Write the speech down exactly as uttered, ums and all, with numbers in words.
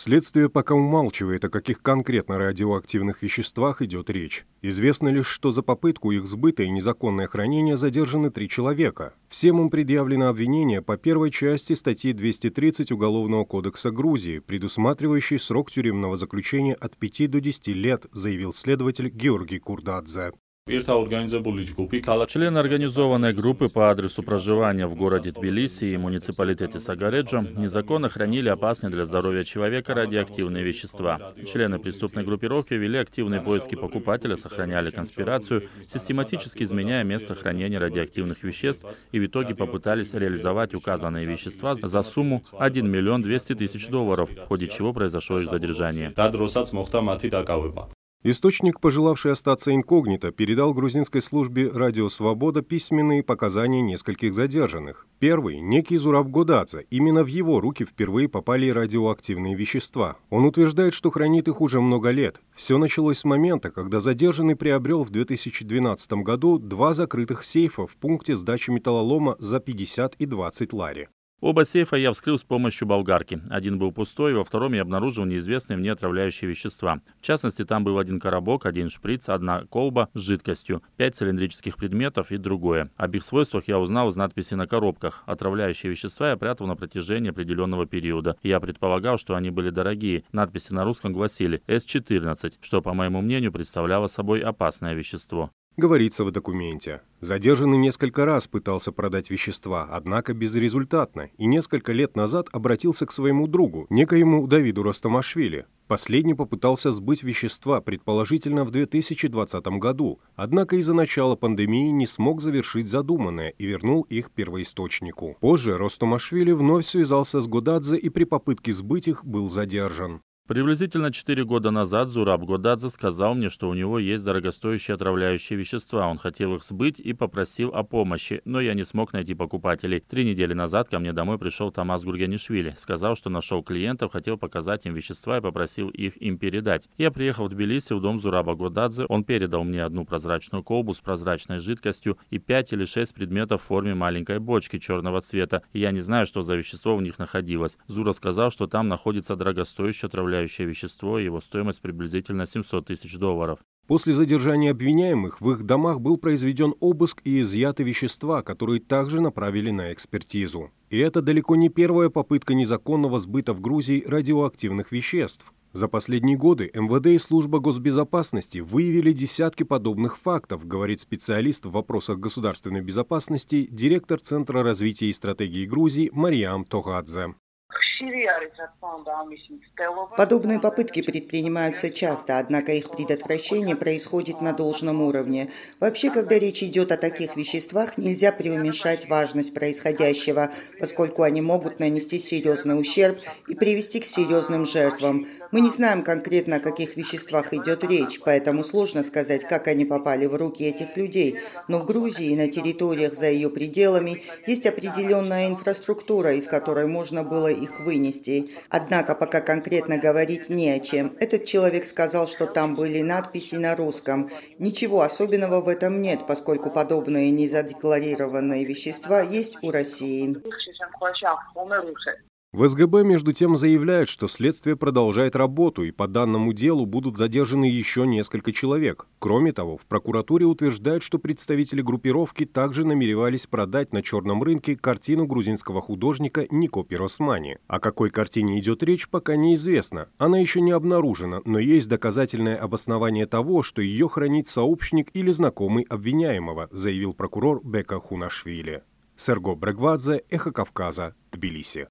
Следствие пока умалчивает, о каких конкретно радиоактивных веществах идет речь. Известно лишь, что за попытку их сбыта и незаконное хранение задержаны три человека. Всем им предъявлено обвинение по первой части статьи двести тридцать Уголовного кодекса Грузии, предусматривающей срок тюремного заключения от пяти до десяти лет, заявил следователь Георгий Курдадзе. Члены организованной группы по адресу проживания в городе Тбилиси и муниципалитете Сагареджо незаконно хранили опасные для здоровья человека радиоактивные вещества. Члены преступной группировки вели активные поиски покупателя, сохраняли конспирацию, систематически изменяя место хранения радиоактивных веществ и в итоге попытались реализовать указанные вещества за сумму один миллион двести тысяч долларов, в ходе чего произошло их задержание. Источник, пожелавший остаться инкогнито, передал грузинской службе «Радио Свобода» письменные показания нескольких задержанных. Первый – некий Зураб Годадзе. Именно в его руки впервые попали радиоактивные вещества. Он утверждает, что хранит их уже много лет. Все началось с момента, когда задержанный приобрел в две тысячи двенадцатом году два закрытых сейфа в пункте сдачи металлолома за пятьдесят и двадцать лари. Оба сейфа я вскрыл с помощью болгарки. Один был пустой, во втором я обнаружил неизвестные мне отравляющие вещества. В частности, там был один коробок, один шприц, одна колба с жидкостью, пять цилиндрических предметов и другое. Об их свойствах я узнал из надписи на коробках. Отравляющие вещества я прятал на протяжении определенного периода. Я предполагал, что они были дорогие. Надписи на русском гласили эс четырнадцать, что, по моему мнению, представляло собой опасное вещество. Говорится в документе. Задержанный несколько раз пытался продать вещества, однако безрезультатно, и несколько лет назад обратился к своему другу, некоему Давиду Ростомашвили. Последний попытался сбыть вещества, предположительно в две тысячи двадцатом году, однако из-за начала пандемии не смог завершить задуманное и вернул их первоисточнику. Позже Ростомашвили вновь связался с Годадзе и при попытке сбыть их был задержан. Приблизительно четыре года назад Зураб Годадзе сказал мне, что у него есть дорогостоящие отравляющие вещества. Он хотел их сбыть и попросил о помощи, но я не смог найти покупателей. Три недели назад ко мне домой пришел Тамас Гурганишвили. Сказал, что нашел клиентов, хотел показать им вещества и попросил их им передать. Я приехал в Тбилиси в дом Зураба Годадзе. Он передал мне одну прозрачную колбу с прозрачной жидкостью и пять или шесть предметов в форме маленькой бочки черного цвета. И я не знаю, что за вещество в них находилось. Зура сказал, что там находится дорогостоящее отравляющее вещество, и его стоимость приблизительно семьсот тысяч долларов. После задержания обвиняемых в их домах был произведен обыск и изъяты вещества, которые также направили на экспертизу. И это далеко не первая попытка незаконного сбыта в Грузии радиоактивных веществ. За последние годы эм вэ дэ и служба госбезопасности выявили десятки подобных фактов, говорит специалист в вопросах государственной безопасности, директор Центра развития и стратегии Грузии Мариам Тогадзе. Подобные попытки предпринимаются часто, однако их предотвращение происходит на должном уровне. Вообще, когда речь идет о таких веществах, нельзя преуменьшать важность происходящего, поскольку они могут нанести серьезный ущерб и привести к серьезным жертвам. Мы не знаем конкретно, о каких веществах идет речь, поэтому сложно сказать, как они попали в руки этих людей. Но в Грузии и на территориях за ее пределами есть определенная инфраструктура, из которой можно было их вынести. Однако пока конкретно говорить не о чем. Этот человек сказал, что там были надписи на русском. Ничего особенного в этом нет, поскольку подобные незадекларированные вещества есть у России. В эс гэ бэ, между тем, заявляют, что следствие продолжает работу, и по данному делу будут задержаны еще несколько человек. Кроме того, в прокуратуре утверждают, что представители группировки также намеревались продать на черном рынке картину грузинского художника Нико Пиросмани. О какой картине идет речь, пока неизвестно. Она еще не обнаружена, но есть доказательное обоснование того, что ее хранит сообщник или знакомый обвиняемого, заявил прокурор Бека Хунашвили. Серго Брегвадзе, Эхо Кавказа, Тбилиси.